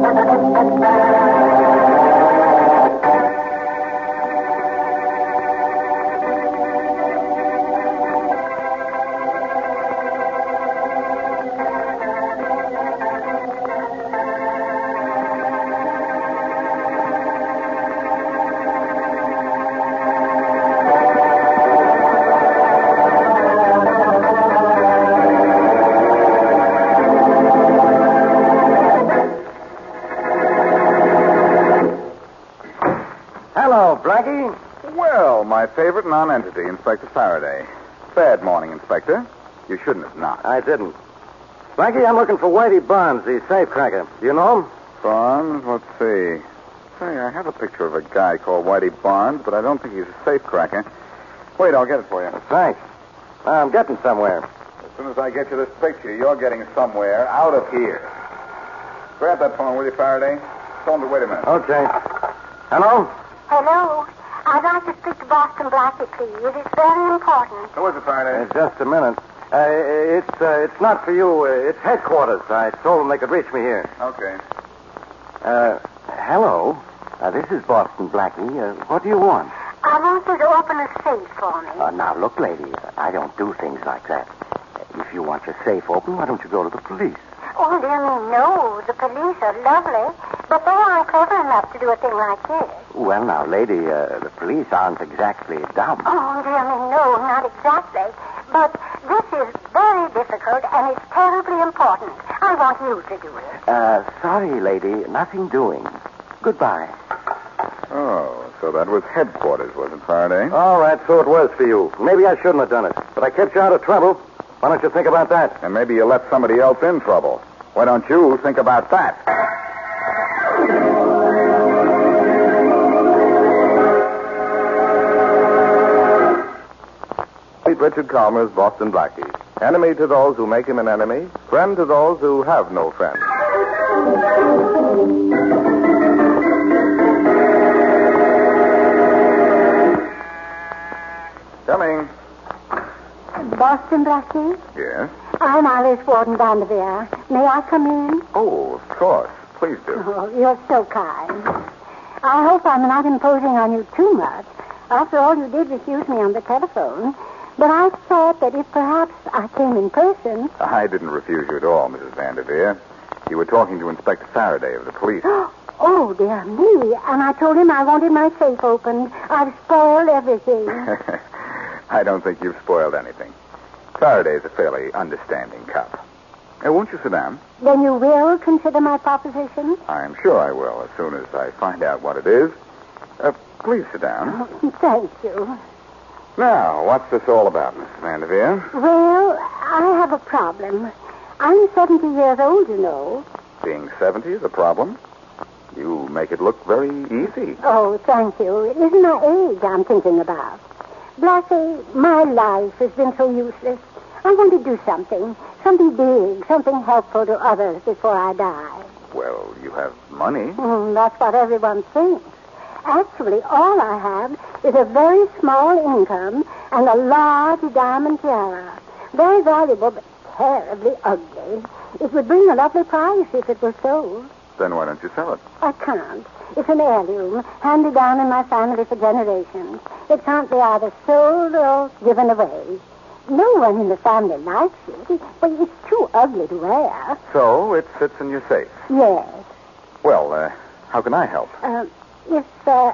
Blackie? Well, my favorite non-entity, Inspector Faraday. Bad morning, Inspector. You shouldn't have knocked. I didn't. Blackie, I'm looking for Whitey Barnes, the safecracker. Do you know him? Barnes? Let's see. Say, I have a picture of a guy called Whitey Barnes, but I don't think he's a safecracker. Wait, I'll get it for you. Thanks. I'm getting somewhere. As soon as I get you this picture, you're getting somewhere out of here. Grab that phone, will you, Faraday? Tell him to wait a minute. Okay. Hello? Hello. I'd like to speak to Boston Blackie, please. It's very important. Who is it, Faraday? Just a minute. It's not for you. It's headquarters. I told them they could reach me here. Okay. Hello. This is Boston Blackie. What do you want? I want you to open a safe for me. Now, look, lady, I don't do things like that. If you want your safe open, why don't you go to the police? Oh, dear me, no. The police are lovely, but they aren't clever enough to do a thing like this. Well, now, lady, the police aren't exactly dumb. Oh, dear me, no, not exactly. But this is very difficult, and it's terribly important. I want you to do it. Sorry, lady, nothing doing. Goodbye. Oh, so that was headquarters, was it, Faraday? All right, so it was for you. Maybe I shouldn't have done it, but I kept you out of trouble. Why don't you think about that? And maybe you let somebody else in trouble. Why don't you think about that? Meet Richard Calmer's Boston Blackie. Enemy to those who make him an enemy, friend to those who have no friend. Coming. Boston Blackie? Yes? I'm Alice Warden Vanderveer. May I come in? Oh, of course. Please do. Oh, you're so kind. I hope I'm not imposing on you too much. After all, you did refuse me on the telephone. But I thought that if perhaps I came in person... I didn't refuse you at all, Mrs. Vanderveer. You were talking to Inspector Faraday of the police. Oh, dear me. And I told him I wanted my safe opened. I've spoiled everything. I don't think you've spoiled anything. Faraday's a fairly understanding cop. Won't you sit down? Then you will consider my proposition? I'm sure I will, as soon as I find out what it is. Please sit down. Thank you. Now, what's this all about, Mrs. Vanderveer? Well, I have a problem. I'm 70 years old, you know. Being 70 is a problem? You make it look very easy. Oh, thank you. It isn't my age I'm thinking about. Blackie, my life has been so useless. I want to do something big, something helpful to others before I die. Well, you have money. That's what everyone thinks. Actually, all I have is a very small income and a large diamond tiara. Very valuable, but terribly ugly. It would bring a lovely price if it were sold. Then why don't you sell it? I can't. It's an heirloom, handed down in my family for generations. It can't be either sold or given away. No one in the family likes it, but it's too ugly to wear. So it sits in your safe? Yes. Well, how can I help? If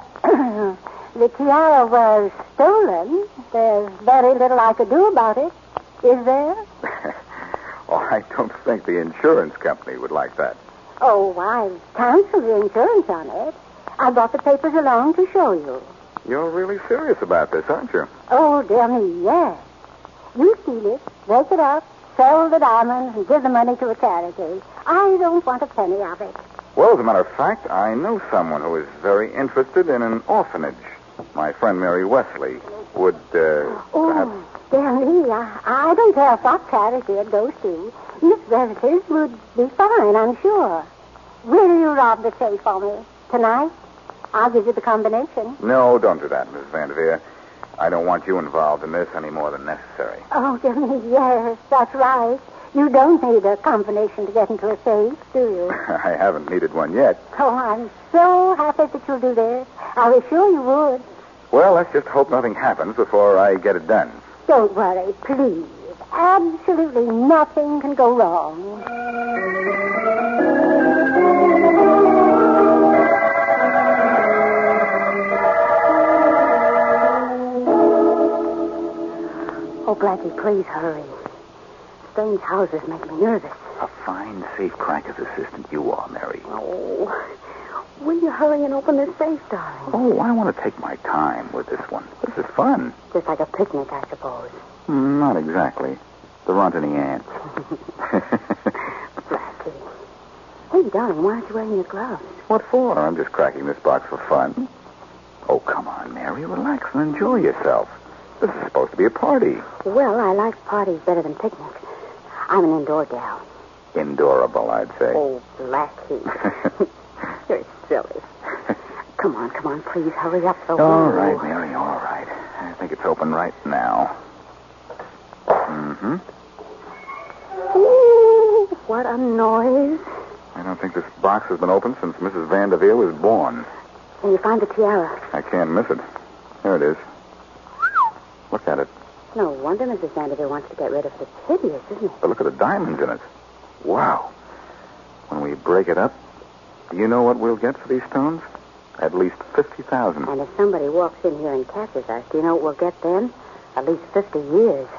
the tiara was stolen, there's very little I could do about it. Is there? Oh, I don't think the insurance company would like that. Oh, I've canceled the insurance on it. I brought the papers along to show you. You're really serious about this, aren't you? Oh, dear me, yes. You steal it, break it up, sell the diamonds, and give the money to a charity. I don't want a penny of it. Well, as a matter of fact, I know someone who is very interested in an orphanage. My friend Mary Wesley would, perhaps... Dear me, I don't care what charity it goes to. Miss Relatives would be fine, I'm sure. Will you rob the safe for me tonight? I'll give you the combination. No, don't do that, Mrs. Vanderveer. I don't want you involved in this any more than necessary. Oh, dear me, yes, that's right. You don't need a combination to get into a safe, do you? I haven't needed one yet. Oh, I'm so happy that you'll do this. I was sure you would. Well, let's just hope nothing happens before I get it done. Don't worry, please. Absolutely nothing can go wrong. Oh, Blackie, please hurry. Strange houses make me nervous. A fine safe-cracker's assistant you are, Mary. Oh, will you hurry and open this safe, darling? Oh, I want to take my time with this one. This is fun. Just like a picnic, I suppose. Not exactly. There aren't any ants. Blackie. Hey, darling, why aren't you wearing your gloves? What for? I'm just cracking this box for fun. Oh, come on, Mary. Relax and enjoy yourself. This is supposed to be a party. Well, I like parties better than picnics. I'm an indoor gal. Indorable, I'd say. Oh, Blackie. You're silly. Come on, please hurry up. All right, Mary, all right. I think it's open right now. Mm-hmm. Ooh, what a noise. I don't think this box has been opened since Mrs. Vanderveer was born. Can you find the tiara? I can't miss it. There it is. Look at it. No wonder Mrs. Vanderveer wants to get rid of it. It's hideous, isn't it? But look at the diamonds in it. Wow. When we break it up, do you know what we'll get for these stones? At least $50,000. And if somebody walks in here and catches us, do you know what we'll get then? At least 50 years.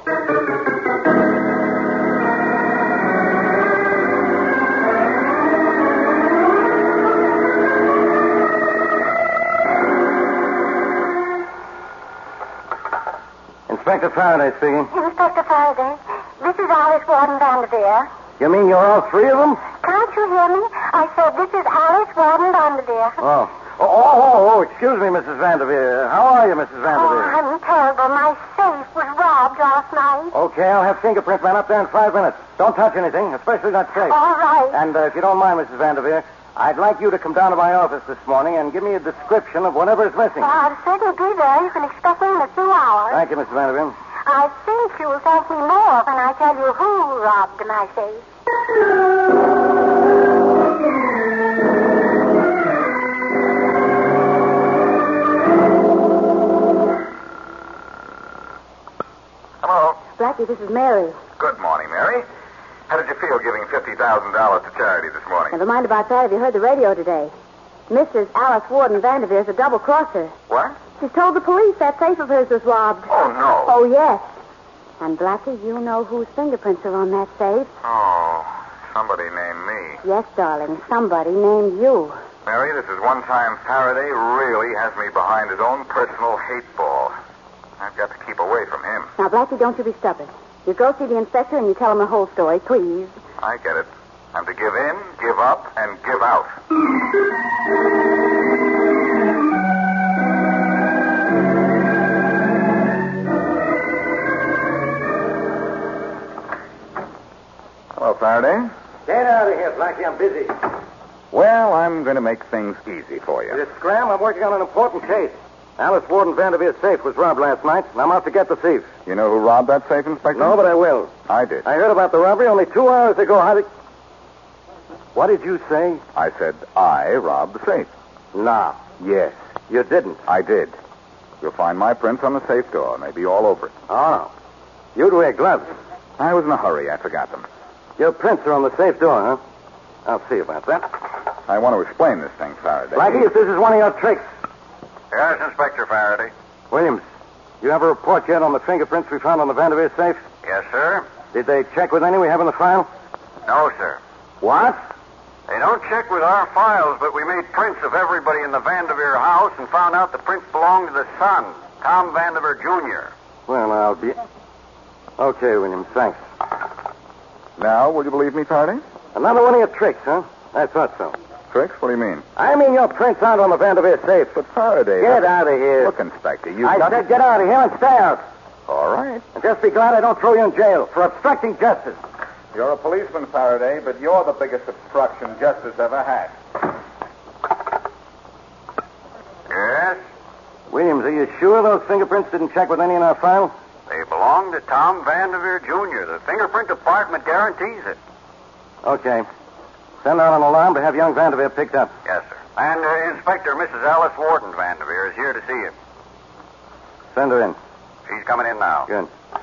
Inspector Faraday speaking. Inspector Faraday, this is Alice Warden Vanderveer. You mean you're all three of them? Can't you hear me? I said this is Alice Warden Vanderveer. Oh, excuse me, Mrs. Vanderveer. How are you, Mrs. Vanderveer? Oh, I'm terrible. My safe was robbed last night. Okay, I'll have fingerprint man up there in 5 minutes. Don't touch anything, especially that safe. All right. And if you don't mind, Mrs. Vanderveer, I'd like you to come down to my office this morning and give me a description of whatever is missing. I'll certainly be there. You can expect me in a few hours. Thank you, Mrs. Vanderveer. I think you'll thank me more when I tell you who robbed my safe. Hello. Blackie, this is Mary. Good morning, Mary. How did you feel giving $50,000 to charity this morning? Never mind about that. Have you heard the radio today? Mrs. Alice Warden Vanderveer is a double-crosser. What? She told the police that safe of hers was robbed. Oh, no. Oh, yes. And, Blackie, you know whose fingerprints are on that safe? Oh, somebody named me. Yes, darling. Somebody named you. Mary, this is one time Faraday really has me behind his own personal hate ball. I've got to keep away from him. Now, Blackie, don't you be stubborn. You go see the inspector and you tell him the whole story, please. I get it. I'm to give in, give up, and give out. Hello, Faraday. Get out of here, Blackie. I'm busy. Well, I'm going to make things easy for you. This Scram, I'm working on an important case. Alice Warden Vanderveer's safe was robbed last night, and I'm out to get the thief. You know who robbed that safe, Inspector? No, but I will. I did. I heard about the robbery only 2 hours ago. How did... What did you say? I said I robbed the safe. Nah. Yes. You didn't. I did. You'll find my prints on the safe door. They'll be all over it. Oh. You'd wear gloves. I was in a hurry. I forgot them. Your prints are on the safe door, huh? I'll see about that. I want to explain this thing, Faraday. Blackie, if this is one of your tricks. Yes, Inspector Faraday. Williams, you have a report yet on the fingerprints we found on the Vanderveer safe? Yes, sir. Did they check with any we have in the file? No, sir. What? They don't check with our files, but we made prints of everybody in the Vanderveer house and found out the prints belonged to the son, Tom Vanderveer, Jr. Well, I'll be... Okay, Williams, thanks. Now, will you believe me, Faraday? Another one of your tricks, huh? I thought so. Tricks? What do you mean? I mean your prints aren't on the Vanderveer safe. But Faraday... Get out of here. Look, Inspector, you... I said get out of here and stay out. All right. And just be glad I don't throw you in jail for obstructing justice. You're a policeman, Faraday, but you're the biggest obstruction justice ever had. Yes? Williams, are you sure those fingerprints didn't check with any in our file? They belong belong to Tom Vanderveer, Jr. The fingerprint department guarantees it. Okay. Send out an alarm to have young Vanderveer picked up. Yes, sir. And Inspector Mrs. Alice Warden Vanderveer is here to see you. Send her in. She's coming in now. Good.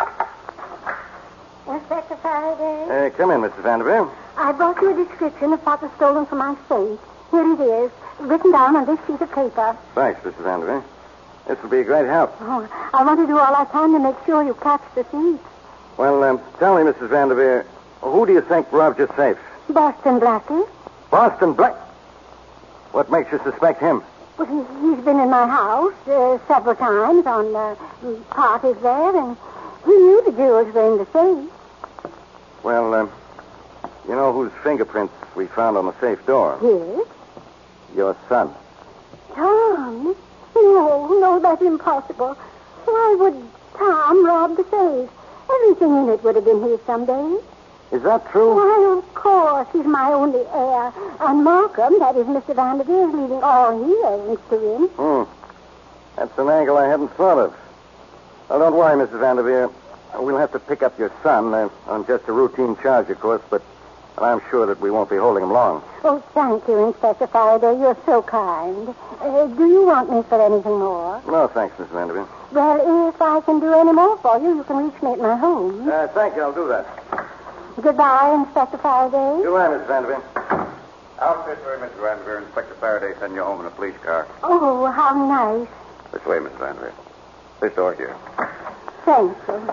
Inspector Faraday? Come in, Mrs. Vanderveer. I brought you a description of what was stolen from my safe. Here it is, written down on this sheet of paper. Thanks, Mrs. Vanderveer. This will be a great help. Oh, I want to do all I can to make sure you catch the thief. Well, tell me, Mrs. Vanderveer, who do you think robbed your safe? Boston Blackie. Boston Black? What makes you suspect him? Well, he's been in my house several times on parties there, and he knew the jewels were in the safe. Well, you know whose fingerprints we found on the safe door? Yes? Your son. Tom? No, that's impossible. Why would Tom rob the safe? Everything in it would have been his someday. Is that true? Why, of course. He's my only heir. And Markham, that is Mr. Vanderveer, is leaving all he owns to him. That's an angle I hadn't thought of. Well, don't worry, Mrs. Vanderveer. We'll have to pick up your son on just a routine charge, of course, but I'm sure that we won't be holding him long. Oh, thank you, Inspector Faraday. You're so kind. Do you want me for anything more? No, thanks, Mrs. Vanderveer. Well, if I can do any more for you, you can reach me at my home. Thank you. I'll do that. Goodbye, Inspector Faraday. Goodbye, Mrs. Vanderveer. I'll sit for you, Mr. Vanderveer. Inspector Faraday send you home in a police car. Oh, how nice. This way, Mrs. Vanderveer. This door here. Thank you.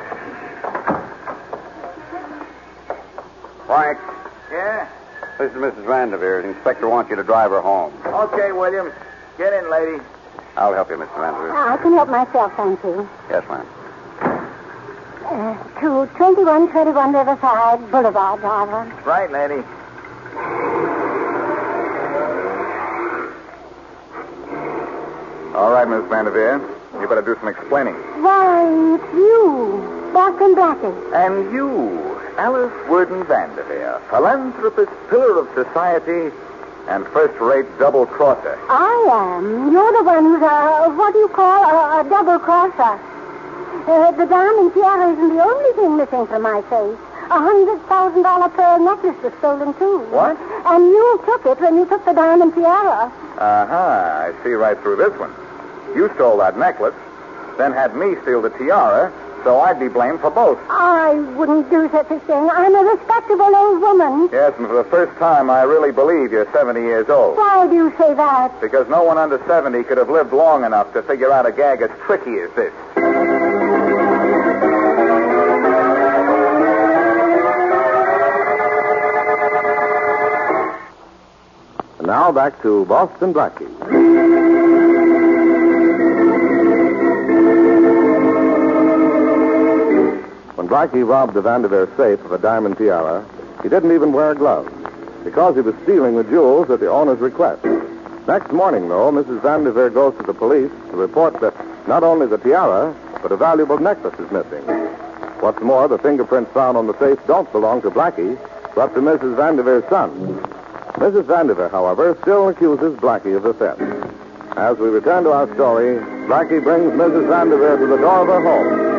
Frank, Yeah? this is Mrs. Vanderveer. The inspector wants you to drive her home. Okay, Williams. Get in, lady. I'll help you, Mr. Vanderveer. I can help myself, thank you. Yes, ma'am. To 2121 Riverside Boulevard, driver. Right, lady. All right, Miss Vanderveer. You better do some explaining. Why, it's you, Boston Blackie. And you, Alice Worden Vanderveer, philanthropist, pillar of society, and first-rate double-crosser. I am. You're the one who's what do you call, a double-crosser. The diamond tiara isn't the only thing missing from my safe. $100,000 pearl necklace was stolen, too. What? And you took it when you took the diamond tiara. I see right through this one. You stole that necklace, then had me steal the tiara, so I'd be blamed for both. I wouldn't do such a thing. I'm a respectable old woman. Yes, and for the first time, I really believe you're 70 years old. Why do you say that? Because no one under 70 could have lived long enough to figure out a gag as tricky as this. And now back to Boston Blackie. When Blackie robbed the Vanderveer safe of a diamond tiara, he didn't even wear a glove because he was stealing the jewels at the owner's request. Next morning, though, Mrs. Vanderveer goes to the police to report that not only the tiara, but a valuable necklace is missing. What's more, the fingerprints found on the safe don't belong to Blackie, but to Mrs. Vanderveer's son. Mrs. Vanderveer, however, still accuses Blackie of the theft. As we return to our story, Blackie brings Mrs. Vanderveer to the door of her home.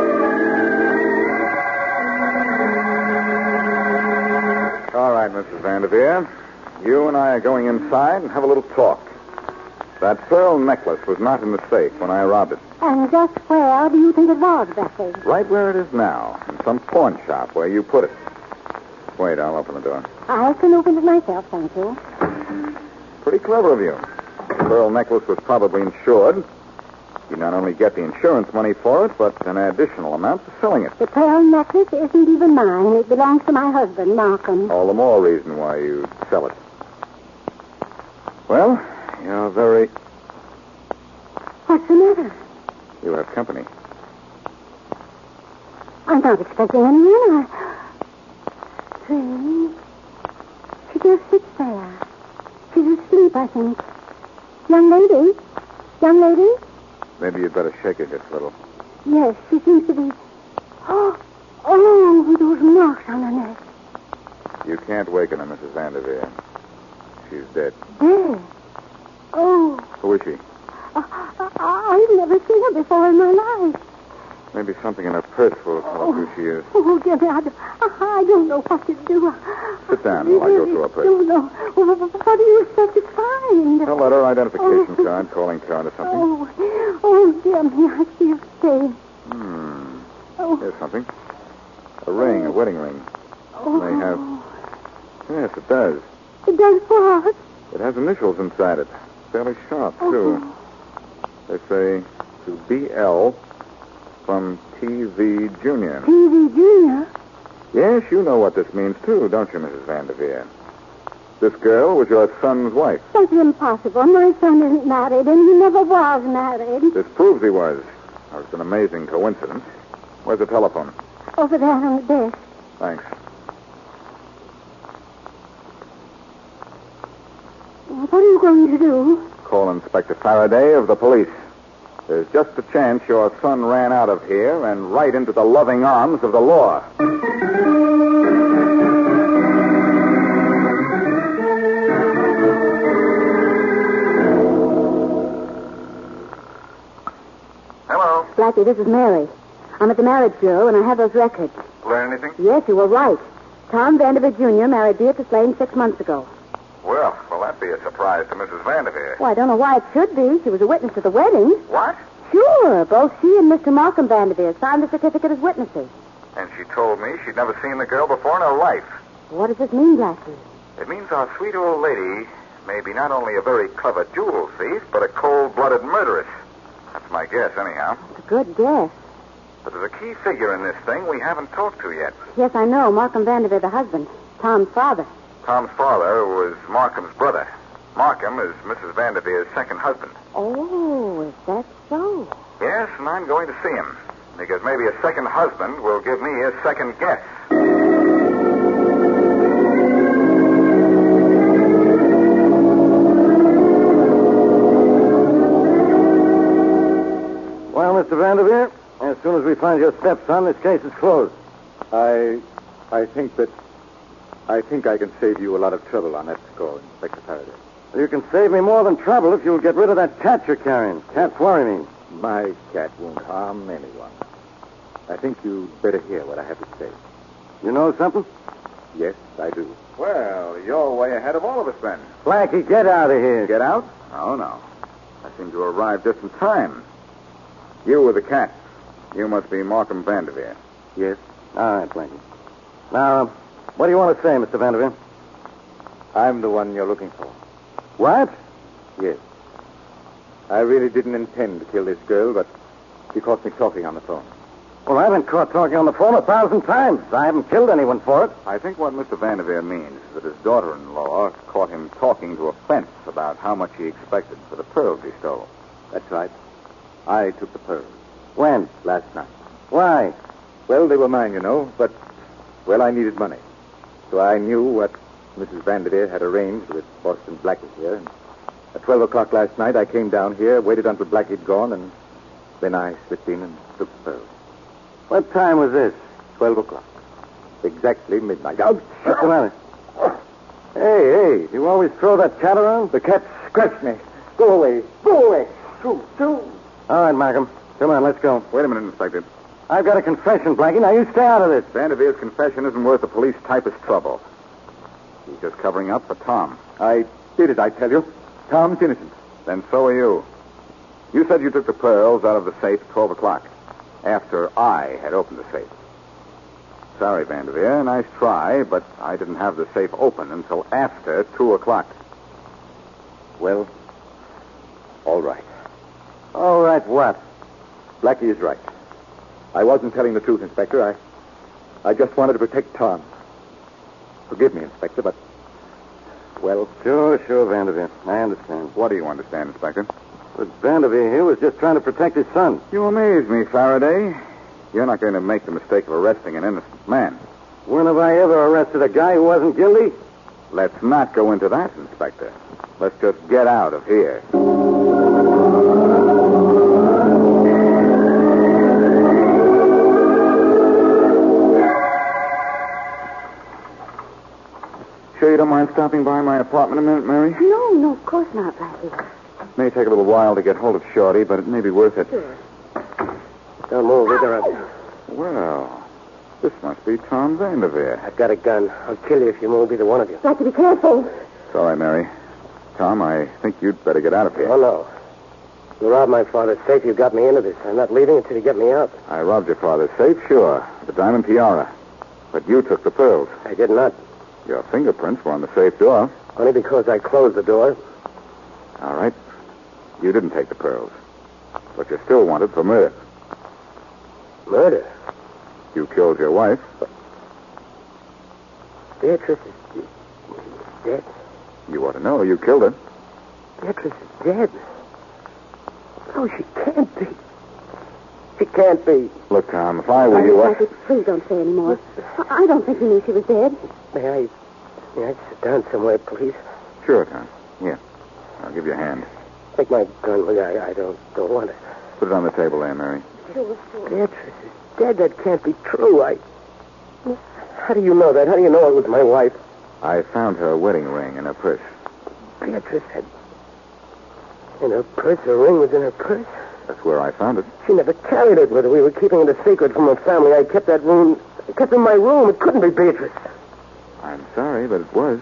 All right, Mrs. Vanderveer. You and I are going inside and have a little talk. That pearl necklace was not in the safe when I robbed it. And just where do you think it was, Blackie? Right where it is now, in some pawn shop where you put it. Wait, I'll open the door. I can open it myself, thank you. Pretty clever of you. The pearl necklace was probably insured. You not only get the insurance money for it, but an additional amount for selling it. The pearl necklace isn't even mine. It belongs to my husband, Markham. All the more reason why you sell it. Well, you're very... What's the matter? You have company. I'm not expecting anyone. Strange. She just sits there. She's asleep, I think. Young lady? Young lady? Maybe you'd better shake her just a little. Yes, she seems to be... Oh, those marks on her neck. You can't waken her, Mrs. Vanderveer. She's dead. Dead? Oh. Who is she? I've never seen her before in my life. Maybe something in her purse will tell us who she is. Oh, Jimmy, I don't know what to do. Sit down while I go through her purse. don't know. What do you expect to find? A letter, identification card, calling card or something. Oh, Jimmy, I feel safe. Oh. Here's something. A ring, a wedding ring. Oh. They have... Yes, it does. It does what? It has initials inside it. Fairly sharp, too. They say, to B.L. from T.V. Jr. T.V. Jr.? Yes, you know what this means, too, don't you, Mrs. Vanderveer? This girl was your son's wife. That's impossible. My son isn't married, and he never was married. This proves he was. Now, it's an amazing coincidence. Where's the telephone? Over there on the desk. Thanks. What are you going to do? Call Inspector Faraday of the police. There's just a chance your son ran out of here and right into the loving arms of the law. Hello. Blackie, this is Mary. I'm at the marriage bureau, and I have those records. Learn anything? Yes, you were right. Tom Vanderveer Jr. married Beatrice Lane 6 months ago. Well, will that be a surprise to Mrs. Vanderveer? Well, I don't know why it should be. She was a witness at the wedding. What? Sure. Both she and Mr. Malcolm Vanderveer signed the certificate as witnesses. And she told me she'd never seen the girl before in her life. What does this mean, Blackie? It means our sweet old lady may be not only a very clever jewel thief, but a cold-blooded murderess. That's my guess, anyhow. It's a good guess. But there's a key figure in this thing we haven't talked to yet. Yes, I know. Malcolm Vanderveer, the husband. Tom's father. Tom's father was Markham's brother. Markham is Mrs. Vanderveer's second husband. Oh, is that so? Yes, and I'm going to see him. Because maybe a second husband will give me a second guess. Well, Mr. Vanderveer, as soon as we find your stepson, this case is closed. I think I can save you a lot of trouble on that score, Inspector Faraday. You can save me more than trouble if you'll get rid of that cat you're carrying. Cats worry me. My cat won't harm anyone. I think you'd better hear what I have to say. You know something? Yes, I do. Well, you're way ahead of all of us then. Blackie, get out of here. Get out? Oh, no. I seem to arrive just in time. You were the cat. You must be Markham Vanderveer. Yes. All right, Blackie. Now, what do you want to say, Mr. Vanderveer? I'm the one you're looking for. What? Yes. I really didn't intend to kill this girl, but she caught me talking on the phone. Well, I've been caught talking on the phone 1,000 times. I haven't killed anyone for it. I think what Mr. Vanderveer means is that his daughter-in-law caught him talking to a fence about how much he expected for the pearls he stole. That's right. I took the pearls. When? Last night. Why? Well, they were mine, you know, but, well, I needed money. So I knew what Mrs. Vanderveer had arranged with Boston Blackie here. And at 12 o'clock last night, I came down here, waited until Blackie had gone, and then I slipped in and took the pearls. What time was this? 12 o'clock. Exactly midnight. Oh, What's the matter? Hey, you always throw that cat around? the cat scratched me. Go away. Go away. Shoo. All right, Malcolm. Come on, let's go. Wait a minute, Inspector. I've got a confession, Blackie. Now, you stay out of this. Vanderveer's confession isn't worth the police typist's trouble. He's just covering up for Tom. I did it, I tell you. Tom's innocent. Then so are you. You said you took the pearls out of the safe at 12 o'clock, after I had opened the safe. Sorry, Vanderveer. Nice try, but I didn't have the safe open until after 2 o'clock. Well, all right. All right, what? Blackie is right. I wasn't telling the truth, Inspector. I just wanted to protect Tom. Forgive me, Inspector, but... Well... Sure, Vanderveer. I understand. What do you understand, Inspector? But Vanderveer here was just trying to protect his son. You amaze me, Faraday. You're not going to make the mistake of arresting an innocent man. When have I ever arrested a guy who wasn't guilty? Let's not go into that, Inspector. Let's just get out of here. Sure you don't mind stopping by my apartment a minute, Mary? No, of course not, Blackie. May take a little while to get hold of Shorty, but it may be worth it. Sure. Don't move, either of you. Well, this must be Tom Vanderveer. I've got a gun. I'll kill you if you move, either one of you. Got to be careful. Sorry, Mary. Tom, I think you'd better get out of here. Oh, no. You robbed my father's safe. You got me into this. I'm not leaving until you get me out. I robbed your father's safe, sure. The diamond tiara. But you took the pearls. I did not. Your fingerprints were on the safe door. Only because I closed the door. All right. You didn't take the pearls. But you're still wanted for murder. Murder? You killed your wife. Beatrice is dead. You ought to know. You killed her. Beatrice is dead. No, she can't be. She can't be. Look, Tom, if I were you... Please don't say any more. I don't think he knew she was dead. May I sit down somewhere, please? Sure, Tom. Here. I'll give you a hand. Take my gun, will you? I don't want it. Put it on the table there, Mary. Sure. Beatrice is dead. That can't be true. How do you know that? How do you know it was my wife? I found her wedding ring in her purse. Beatrice had... In her purse? Her ring was in her purse? That's where I found it. She never carried it with her. We were keeping it a secret from her family. I kept that ring... I kept it in my room. It couldn't be Beatrice. I'm sorry, but it was.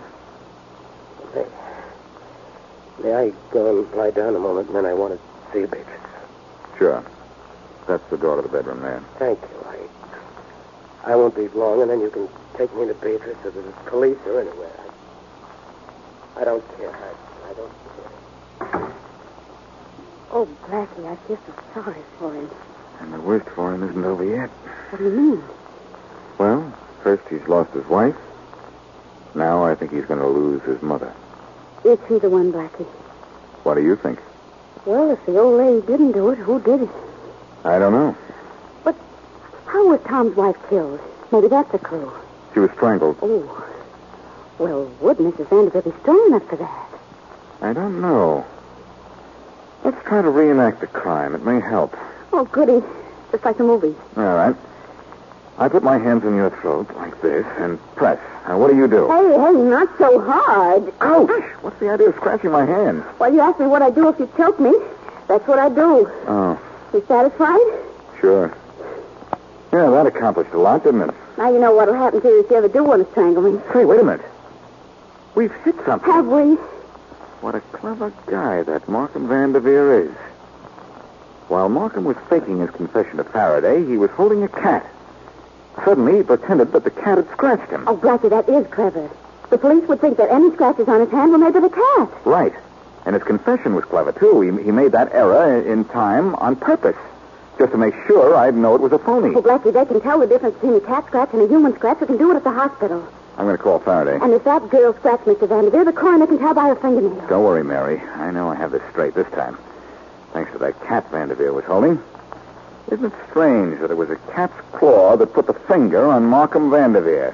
May I go and lie down a moment, and then I want to see Beatrice? Sure. That's the door to the bedroom there. Thank you. I won't be long, and then you can take me to Beatrice or to the police or anywhere. I don't care. I don't care. Oh, Blackie, I feel so sorry for him. And the worst for him isn't over yet. What do you mean? Well, first he's lost his wife. Now I think he's going to lose his mother. Is he the one, Blackie? What do you think? Well, if the old lady didn't do it, who did it? I don't know. But how was Tom's wife killed? Maybe that's a clue. She was strangled. Oh. Well, would Mrs. Vanderbilt be strong enough for that? I don't know. Let's try to reenact the crime. It may help. Oh, goody. Just like the movies. All right. I put my hands in your throat like this and press. Now, what do you do? Hey, not so hard. Ouch! What's the idea of scratching my hand? Well, you asked me what I'd do if you choked me. That's what I'd do. Oh, You satisfied? sure. Yeah, that accomplished a lot, didn't it? Now you know what'll happen to you if you ever do want to strangle me. Hey, wait a minute. We've hit something. Have we? What a clever guy that Markham Vanderveer is. While Markham was faking his confession to Faraday, he was holding a cat. Suddenly, he pretended that the cat had scratched him. Oh, Blackie, that is clever. The police would think that any scratches on his hand were made by the cat. Right. And his confession was clever, too. He made that error in time on purpose, just to make sure I'd know it was a phony. Oh, Blackie, they can tell the difference between a cat scratch and a human scratch. We can do it at the hospital. I'm going to call Faraday. And if that girl scratched Mr. Vanderveer, the coroner can tell by her fingernails. Don't worry, Mary. I know I have this straight this time. Thanks to that cat Vanderveer was holding. Isn't it strange that it was a cat's claw that put the finger on Markham Vanderveer?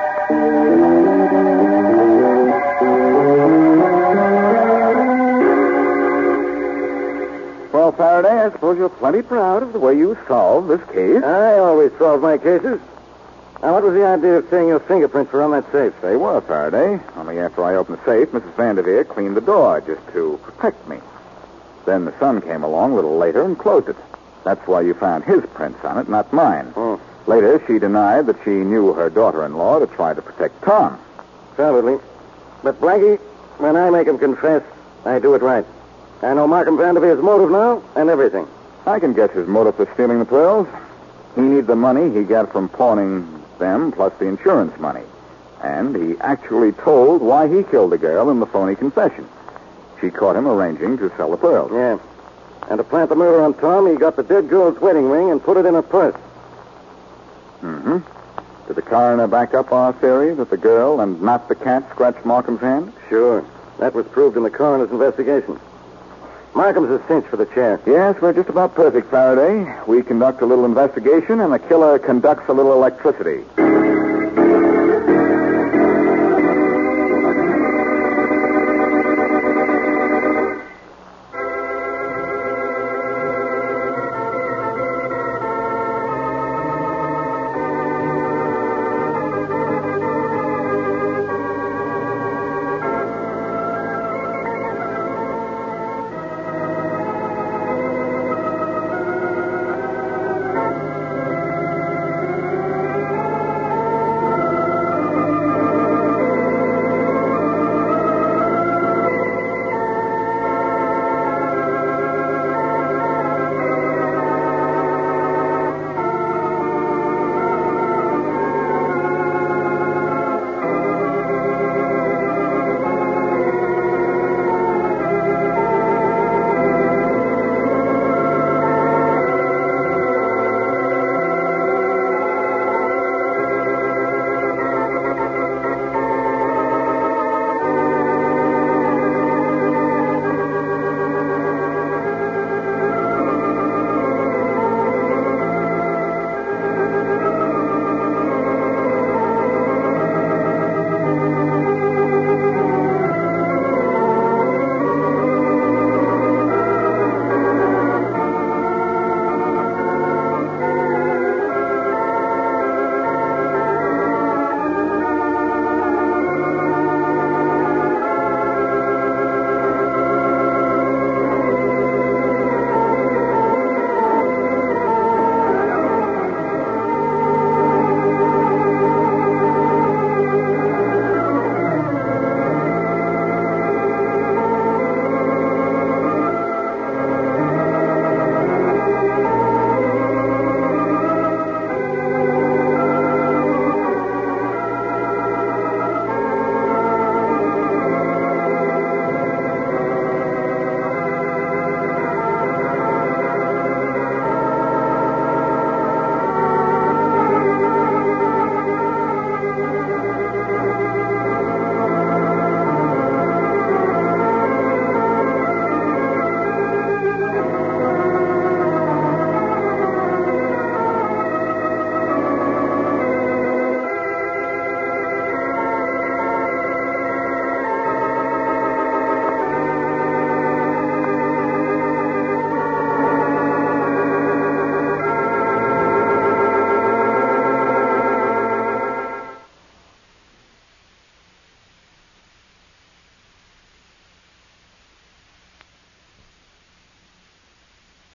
Well, Faraday, I suppose you're plenty proud of the way you solved this case. I always solve my cases. Now, what was the idea of saying your fingerprints were on that safe? They were, Faraday. Only after I opened the safe, Mrs. Vanderveer cleaned the door just to protect me. Then the son came along a little later and closed it. That's why you found his prints on it, not mine. Oh. Later, she denied that she knew her daughter-in-law to try to protect Tom. Probably. But, Blackie, when I make him confess, I do it right. I know Markham Vanderveer's motive now and everything. I can guess his motive for stealing the pearls. He needs the money he got from pawning them plus the insurance money. And he actually told why he killed the girl in the phony confession. She caught him arranging to sell the pearls. Yeah. And to plant the murder on Tom, he got the dead girl's wedding ring and put it in her purse. Mm-hmm. Did the coroner back up our theory that the girl and not the cat scratched Markham's hand? Sure. That was proved in the coroner's investigation. Markham's a cinch for the chair. Yes, we're just about perfect, Faraday. We conduct a little investigation, and the killer conducts a little electricity.